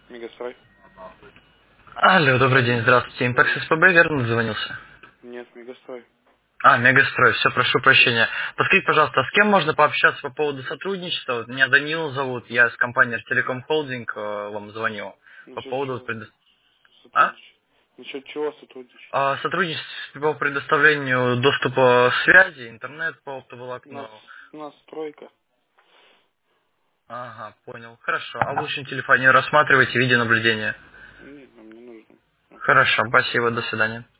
Мегастрой? Алло, добрый день, здравствуйте. Импекс СПБ, верно звонился? Нет, Мегастрой. Мегастрой, все, прошу прощения. Подскажите, пожалуйста, а с кем можно пообщаться по поводу сотрудничества? Вот меня Данил зовут, я с компании Телеком Холдинг вам звоню. По Насчет поводу чего А? сотрудничать? Насчет чего сотрудничать? Сотрудничество по предоставлению доступа связи, интернет по У нас, оптоволокну. у нас стройка. Ага, понял. Хорошо. А в лучшем телефоне рассматривайте видеонаблюдение. Нет, нам не нужно. Хорошо, спасибо, до свидания.